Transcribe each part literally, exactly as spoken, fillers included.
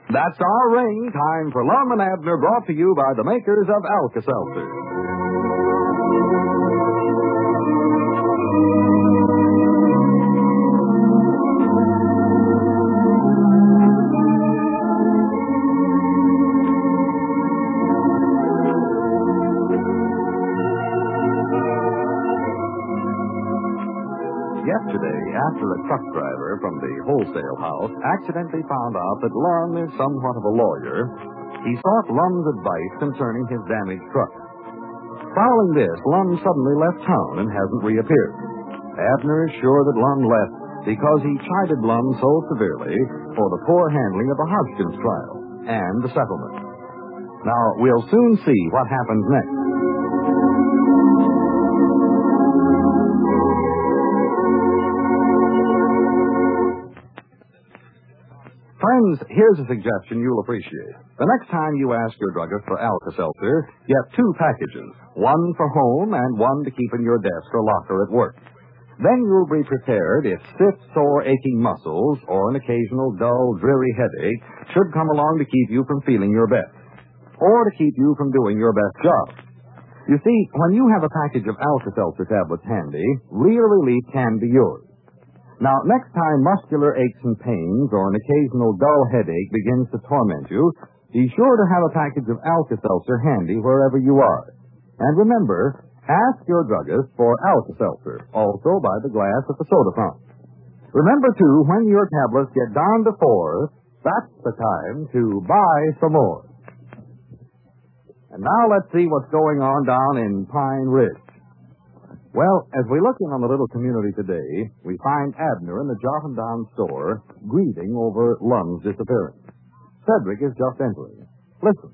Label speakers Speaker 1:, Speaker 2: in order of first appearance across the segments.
Speaker 1: That's our ring. Time for Lum and Abner, brought to you by the makers of Alka-Seltzer. Yesterday, after a truck driver from the wholesale house accidentally found out that Lum is somewhat of a lawyer, he sought Lum's advice concerning his damaged truck. Following this, Lum suddenly left town and hasn't reappeared. Abner is sure that Lum left because he chided Lum so severely for the poor handling of the Hodgkins trial and the settlement. Now, we'll soon see what happens next. Friends, here's a suggestion you'll appreciate. The next time you ask your druggist for Alka-Seltzer, get two packages, one for home and one to keep in your desk or locker at work. Then you'll be prepared if stiff, sore, aching muscles or an occasional dull, dreary headache should come along to keep you from feeling your best, or to keep you from doing your best job. You see, when you have a package of Alka-Seltzer tablets handy, real relief can be yours. Now, next time muscular aches and pains or an occasional dull headache begins to torment you, be sure to have a package of Alka-Seltzer handy wherever you are. And remember, ask your druggist for Alka-Seltzer, also by the glass at the soda fountain. Remember, too, when your tablets get down to four, that's the time to buy some more. And now let's see what's going on down in Pine Ridge. Well, as we look in on the little community today, we find Abner in the Jot and Down store grieving over Lum's disappearance. Cedric is just entering. Listen.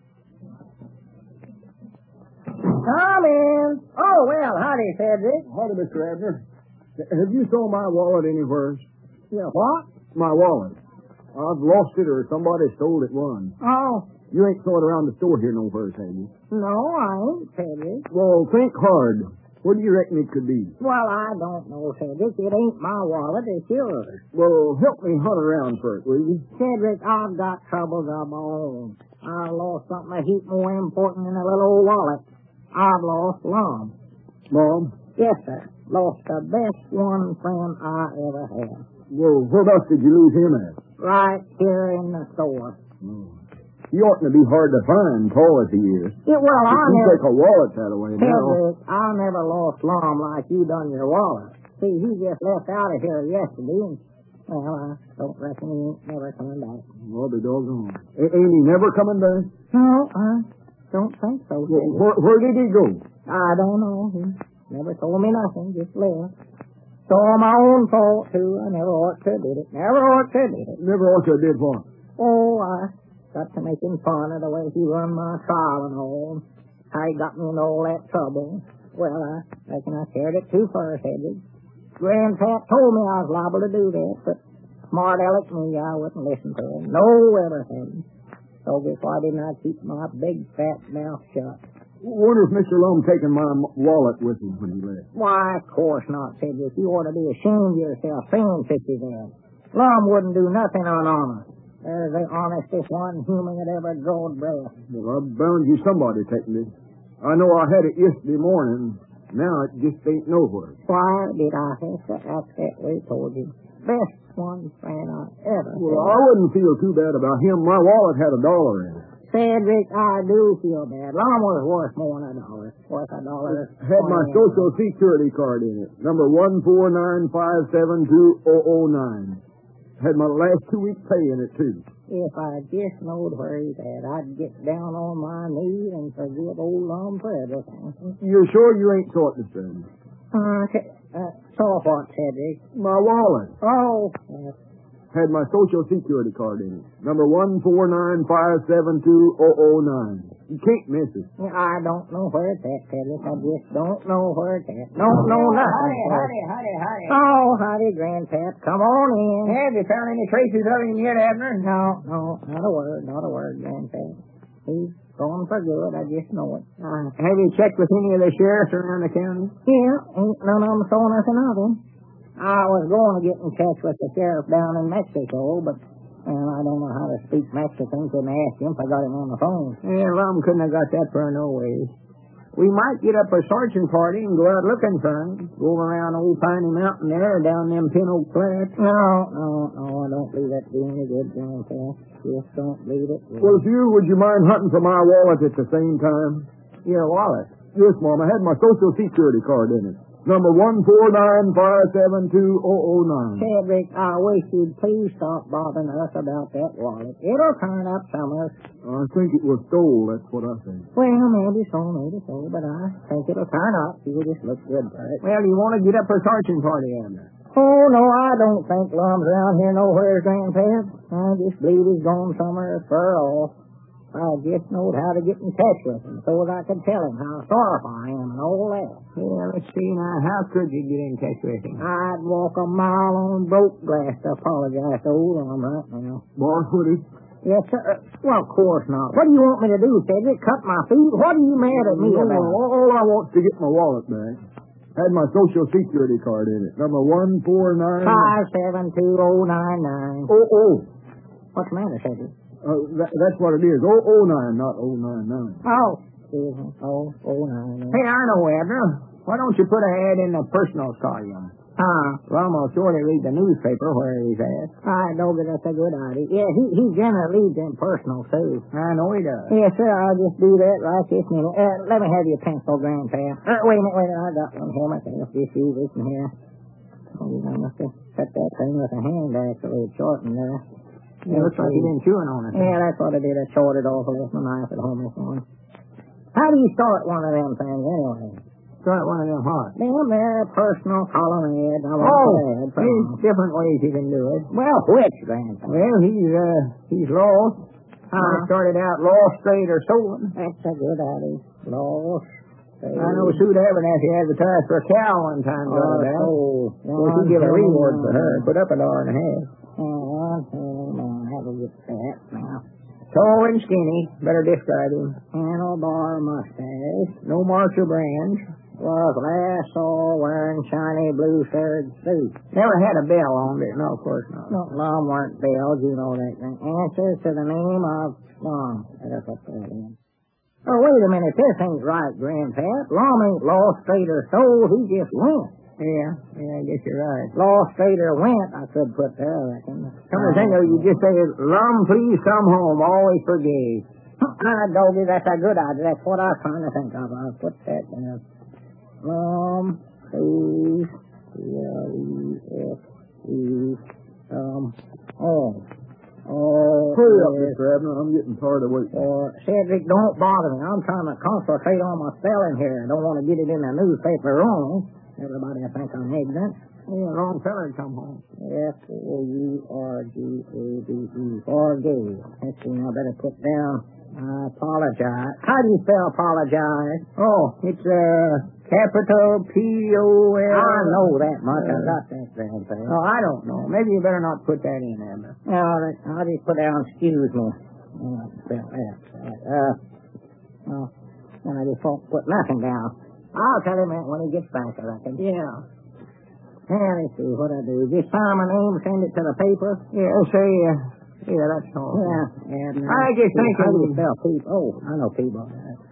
Speaker 2: Come in. Oh, well, howdy, Cedric.
Speaker 3: Howdy, Mister Abner. Have you saw my wallet anywhere?
Speaker 2: Yeah, what?
Speaker 3: My wallet. I've lost it or somebody stole it once.
Speaker 2: Oh.
Speaker 3: You ain't saw it around the store here nowhere, have you?
Speaker 2: No, I ain't, Cedric.
Speaker 3: Well, think hard. What do you reckon it could be?
Speaker 2: Well, I don't know, Cedric. It ain't my wallet. It's yours.
Speaker 3: Well, help me hunt around for it, will you?
Speaker 2: Cedric, I've got troubles of my own. I lost something a heap more important than a little old wallet. I've lost Lum.
Speaker 3: Mom?
Speaker 2: Yes, sir. Lost the best one friend I ever had.
Speaker 3: Well, whereabouts did you lose him at?
Speaker 2: Right here in the store.
Speaker 3: Oh. He oughtn't to be hard to find, tall as he is.
Speaker 2: Yeah, well, I
Speaker 3: you
Speaker 2: never...
Speaker 3: take a wallet that away now.
Speaker 2: Cedric, I never lost Lum like you done your wallet. See, he just left out of here yesterday, and, well, I don't reckon he ain't never coming back.
Speaker 3: Well, be doggone. A- ain't he never coming back?
Speaker 2: No, I don't think so,
Speaker 3: Well, where, where did he go?
Speaker 2: I don't know. He never told me nothing, just left. It's all my own fault, too. I never ought to have did it. Never ought to have did it.
Speaker 3: Never ought to have did what?
Speaker 2: Oh, I... got to making fun of the way he run my trial and all. How he got me in all that trouble. Well, I reckon I carried it too far, Cedric. Grandpap told me I was liable to do that, but smart aleck me, I wouldn't listen to him. No, ever hadn't. So why didn't I keep my big fat mouth shut?
Speaker 3: Wonder if Mister Lum taken my wallet with him when he left.
Speaker 2: Why, of course not, Cedric. You ought to be ashamed of yourself saying such as that. Lum wouldn't do nothing unhonest. There's the honestest one human that ever drawed breath.
Speaker 3: Well, I bound you somebody taking it. I know I had it yesterday morning. Now it just ain't nowhere.
Speaker 2: Why did I have to act that way toward you? Best one friend I ever had.
Speaker 3: Well, I wouldn't feel too bad about him. My wallet had a dollar in it.
Speaker 2: Cedric, I do feel bad. Lum was worth more than a dollar. Worth a dollar.
Speaker 3: Had my Social Security card in it. Number one four nine five seven two zero zero nine. Had my last two weeks' pay in it, too.
Speaker 2: If I just knowed where he's at, I'd get down on my knees and forgive old Lum for everything.
Speaker 3: You're sure you ain't saw it, Mister Anderson?
Speaker 2: Uh, uh, saw what, Cedric?
Speaker 3: My wallet.
Speaker 2: Oh. Uh,
Speaker 3: Had my Social Security card in it. Number one four nine five seven two zero zero nine. You can't miss it.
Speaker 2: I don't know where it's at, Cedric. I just don't know where it's at. Don't know nothing.
Speaker 4: Howdy, howdy, howdy, howdy.
Speaker 2: Oh, howdy, Grandpap. Come on in.
Speaker 4: Have you found any traces of him yet, Abner?
Speaker 2: No, no, not a word, not a word, Grandpap. He's gone for good. I just know it.
Speaker 4: Uh, have you checked with any of the sheriffs around the county?
Speaker 2: Yeah, ain't none of them saw nothing of him. I was going to get in touch with the sheriff down in Mexico, but Well, I don't know how to speak Mexican. Couldn't ask him if I got him on the phone.
Speaker 4: Yeah, Lum couldn't have got that for no way. We might get up a searching party and go out looking for him. Go around Old Piney Mountain there, down them Pin Oak Flats.
Speaker 2: No, no, no, I don't believe that to be any good, Grandpa. Just don't believe it.
Speaker 3: Well, if you, would you mind hunting for my wallet at the same time?
Speaker 4: Your wallet?
Speaker 3: Yes, Mom. I had my Social Security card in it. Number one four nine five seven two zero zero nine.
Speaker 2: Cedric, I wish you'd please stop bothering us about that wallet. It'll turn up somewhere.
Speaker 3: I think it was stole. That's what I think.
Speaker 2: Well, maybe so, maybe so, but I think it'll turn up. You just look good for it.
Speaker 4: Well, you want to get up a searching party, Abner?
Speaker 2: Oh, no, I don't think Lum's around here nowhere, Grandpa. I just believe he's gone somewhere far off. I just knowed how to get in touch with him so that I could tell him how sorrowful I am and all that.
Speaker 4: Yeah, let's see now. How could you get in touch with him?
Speaker 2: I'd walk a mile on broke glass to apologize to old Lum right now.
Speaker 3: Boss, would he?
Speaker 2: Yes, sir. Well, of course not. What do you want me to do, Cedric? Cut my feet? What are you mad at me
Speaker 3: No,
Speaker 2: about?
Speaker 3: all, all I want is to get my wallet back. Had my Social Security card in it. Number one four nine...
Speaker 2: Five seven two oh nine nine.
Speaker 3: Oh, oh.
Speaker 2: What's the matter, Cedric?
Speaker 3: Uh, that, that's what it is. Oh, oh nine, not oh nine nine.
Speaker 2: Oh, excuse me. Oh, oh nine nine.
Speaker 4: Hey, I know, Abner. Why don't you put a ad in the personal column?
Speaker 2: Huh?
Speaker 4: Lum will surely read the newspaper where he's at.
Speaker 2: I know that that's a good idea. Yeah, he, he generally leads in personal, too.
Speaker 4: I know he does.
Speaker 2: Yes, sir, I'll just do that right this minute. Uh, let me have your pencil, Grandpa. Uh, wait a minute, wait a minute. I got one here myself. Just use this one here. Oh, I must have cut that thing with a hand, actually. It's shortened there.
Speaker 4: It looks like you've been chewing on it.
Speaker 2: Yeah, that's what I did. I shorted off with my knife at home this morning. How do you start one of them things, anyway?
Speaker 4: Start one of them what?
Speaker 2: Them there personal column ads. I want
Speaker 4: Oh,
Speaker 2: to add from.
Speaker 4: there's different ways you can do it.
Speaker 2: Well, which, Grandpa?
Speaker 4: Well, he's, uh, he's lost.
Speaker 2: Huh?
Speaker 4: I started out lost, straight, or stolen.
Speaker 2: That's a good idea. Lost.
Speaker 4: I know Sue Abernathy advertised for a cow one time.
Speaker 2: Oh,
Speaker 4: about that.
Speaker 2: oh,
Speaker 4: Well, she give a reward for her. Put up a dollar and a half.
Speaker 2: One, two, nine. Have a get that now.
Speaker 4: Tall and skinny. Better describe him.
Speaker 2: Handlebar mustache.
Speaker 4: No marks or brands.
Speaker 2: Was last saw wearing shiny blue serge suit.
Speaker 4: Never had a bell on it. No, of course not.
Speaker 2: No, Lum weren't bells, you know that. Answers to the name of Lum. That's what that is. Oh, wait a minute. This ain't right, Grandpa. Lum ain't lost, straight, or stole. He just went.
Speaker 4: Yeah, yeah, I guess you're right.
Speaker 2: Lost, straight, or went, I could put there, I reckon.
Speaker 4: Come to think of it, you just say, Lum, please come home. Always forgave.
Speaker 2: Ah, doggy, that's a good idea. That's what I was trying to think of. I'll put that down. Lum, please, C L E S E, um, oh. Oh,
Speaker 3: Hurry up,
Speaker 2: yes.
Speaker 3: Mister Abner. I'm getting tired of waiting.
Speaker 2: Uh, Cedric, don't bother me. I'm trying to concentrate on my spelling here. I don't want to get it in the newspaper wrong. Everybody will think I'm ignorant.
Speaker 4: Yeah, wrong fella come home.
Speaker 2: F O U R G A D E. Forgave. Let's see, I better put down, I apologize. How do you spell apologize?
Speaker 4: Oh, it's, uh, capital P O L.
Speaker 2: I know that much. I got that damn thing.
Speaker 4: Oh, I don't know. Maybe you better not put that in, Abner.
Speaker 2: No, I'll just put down, excuse me. Oh, spell that. Uh, well, then I just won't put nothing down. I'll tell him that when he gets back, I reckon.
Speaker 4: Yeah.
Speaker 2: Yeah, let's see what I do. Just sign my name, send it to the paper.
Speaker 4: Yeah, say, uh, yeah, that's all.
Speaker 2: Yeah. And, uh,
Speaker 4: I just think
Speaker 2: how do
Speaker 4: it-
Speaker 2: you spell people? Oh, I know people.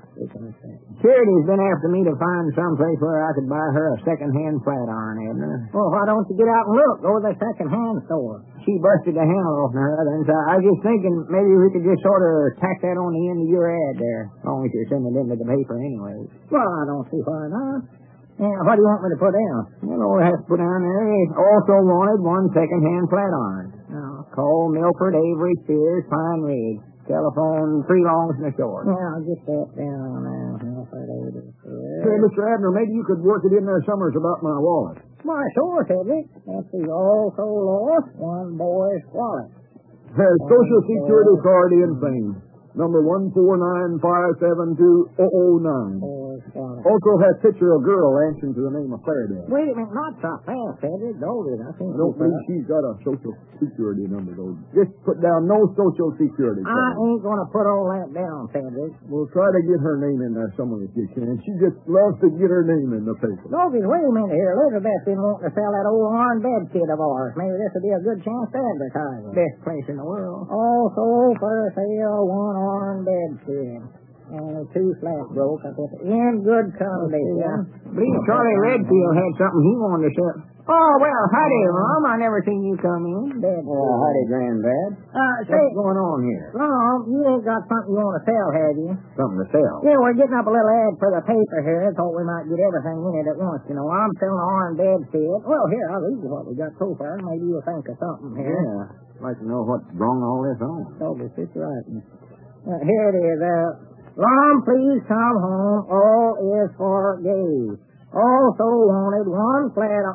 Speaker 4: Charity's been after me to find some place where I could buy her a second-hand flat iron, Abner.
Speaker 2: Well, why don't you get out and look? Go to the second-hand store.
Speaker 4: She busted the handle off her other, and so I was just thinking maybe we could just sort of tack that on the end of your ad there, as long as you're sending it into the paper anyway.
Speaker 2: Well, I don't see why not. Yeah, what do you want me to put down?
Speaker 4: You know, it has to put down there. He also wanted one second-hand flat iron.
Speaker 2: Oh.
Speaker 4: Call Milford Avery Spears Pine Ridge. Telephone three longs and a short.
Speaker 2: Yeah, I'll get that down now. Milford Avery Spears.
Speaker 3: Hey, Mister Abner, maybe you could work it in there somewhere about my wallet.
Speaker 2: Why, sure, Cedric. That's the also lost one boy's wallet.
Speaker 3: Has Social Security card in thing. Number one four nine five seven two zero zero nine.
Speaker 2: Boy those scouts.
Speaker 3: Also that picture of a girl answering to the name of Faraday.
Speaker 2: Wait a minute, not so fast, Cedric. Hold it. I think
Speaker 3: I don't believe she's got a social security number, though. Just put down no social security.
Speaker 2: I
Speaker 3: card.
Speaker 2: ain't going to put all that down, Cedric.
Speaker 3: We'll try to get her name in there somewhere if you can. She just loves to get her name in the paper.
Speaker 2: Logan, wait a minute here. Elizabeth's been wanting to sell that old iron bed kit of ours. Maybe this would be a good chance to advertise it.
Speaker 4: Best place in the world.
Speaker 2: Also for sale, one iron bed kit. And two slats broke. I put it in good condition.
Speaker 4: Yeah. Believe Charlie Redfield had something he wanted to sell. Oh, well, howdy, Lum. I never seen you come in.
Speaker 2: Bed
Speaker 4: Oh, howdy, Granddad.
Speaker 2: Uh, say,
Speaker 4: What's going on here?
Speaker 2: Lom, you ain't got something you want to sell, have you?
Speaker 4: Something to sell.
Speaker 2: Yeah, we're getting up a little ad for the paper here. Thought we might get everything in it at once. You know, I'm selling an iron bed kit. Well, here, I'll read you what we got so far. Maybe you'll think of something here.
Speaker 4: Yeah. I'd like to know what's wrong all this on.
Speaker 2: So this is right. Uh, here it is. Uh, Lom, please come home. All is forgave. Also wanted one flat.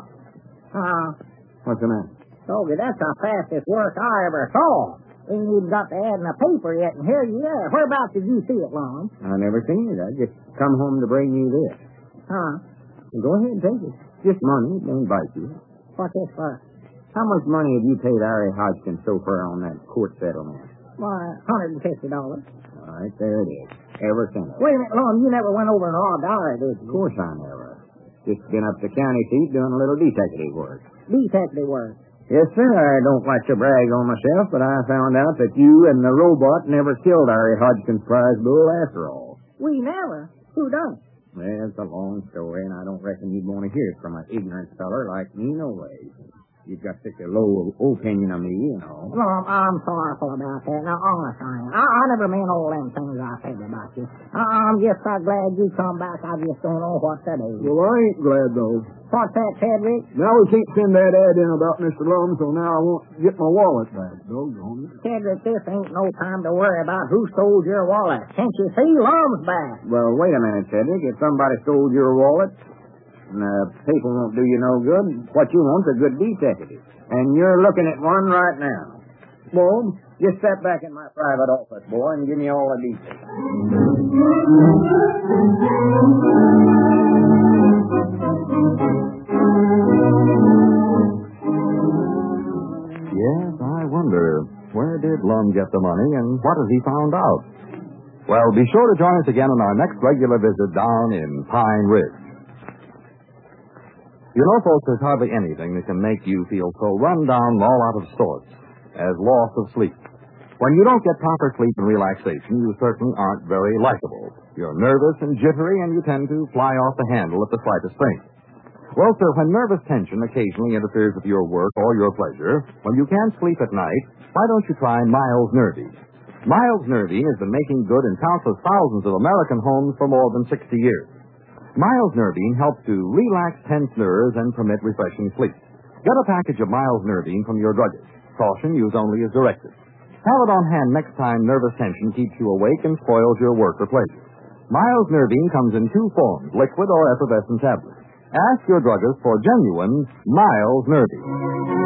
Speaker 2: Uh,
Speaker 4: What's the matter?
Speaker 2: Toby, that's the fastest work I ever saw. We ain't even got the ad in the paper yet, and here you are. Whereabouts did you see it, Lom?
Speaker 4: I never seen it. I just come home to bring you this.
Speaker 2: Huh?
Speaker 4: Well, go ahead and take it. Just money. It don't bite you.
Speaker 2: What's this for?
Speaker 4: How much money have you paid Ari Hodgkin so far on that court settlement?
Speaker 2: Why, one hundred fifty dollars.
Speaker 4: All right, there it is. Every cent of it.
Speaker 2: Wait a minute, Lom, you never went over and robbed Ari, did
Speaker 4: Of
Speaker 2: you?
Speaker 4: course I never. Just been up to county seat doing a little detective work.
Speaker 2: Detective work.
Speaker 4: Yes, sir. I don't like to brag on myself, but I found out that you and the robot never killed Ari Hodgkin's prize bull after all.
Speaker 2: We never? Who done it?
Speaker 4: Well, it's a long story, and I don't reckon you'd want to hear it from an ignorant feller like me, no way. You've got such a low opinion of me, you know.
Speaker 2: Lom, I'm sorrowful about that. Now, honest, I am. I, I never meant all them things I said about you. I, I'm just so glad you come back. I just don't know what to do.
Speaker 3: Well, I ain't glad, though.
Speaker 2: What's that, Cedric?
Speaker 3: Now we can't send that ad in about Mister Lum, so now I won't get my wallet back. Doggone it.
Speaker 2: Cedric, this ain't no time to worry about who stole your wallet. Can't you see? Lum's back.
Speaker 4: Well, wait a minute, Cedric. If somebody stole your wallet, and the paper won't do you no good, what you want's a good detective. And you're looking at one right now. Bob, just step back in my private office, boy, and give me all the details.
Speaker 1: Yes, I wonder, where did Lum get the money and what has he found out? Well, be sure to join us again on our next regular visit down in Pine Ridge. You know, folks, there's hardly anything that can make you feel so run down and all out of sorts as loss of sleep. When you don't get proper sleep and relaxation, you certainly aren't very likable. You're nervous and jittery, and you tend to fly off the handle at the slightest thing. Well, sir, when nervous tension occasionally interferes with your work or your pleasure, when you can't sleep at night, why don't you try Miles Nervine? Miles Nervine has been making good in countless thousands of American homes for more than sixty years. Miles Nervine helps to relax tense nerves and permit refreshing sleep. Get a package of Miles Nervine from your druggist. Caution, use only as directed. Have it on hand next time nervous tension keeps you awake and spoils your work or pleasure. Miles Nervine comes in two forms, liquid or effervescent tablets. Ask your druggist for genuine Miles Nervine.